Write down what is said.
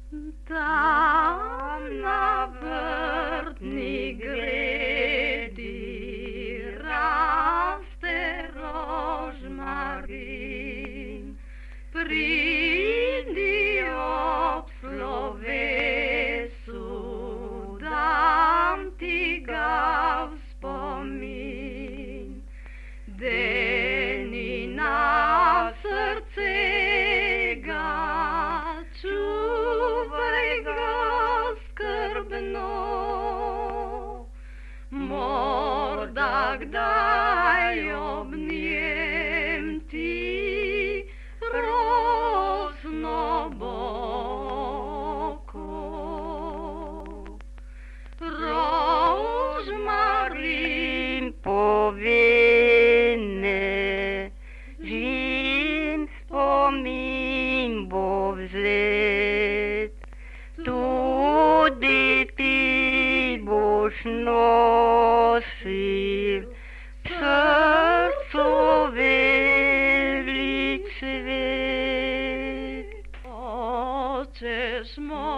Tam na vrtni gredi raste rožmarin. Pridi ob slovesu, dam ti ga v spomin. Deni na srce ga, čuvaj ga skrbno. Morda kdaj ob njem ti rosno boko. Rožmarin povene, žin spomin bo vzet, tudi ti boš nosil v srcu velik svet. Oče moj,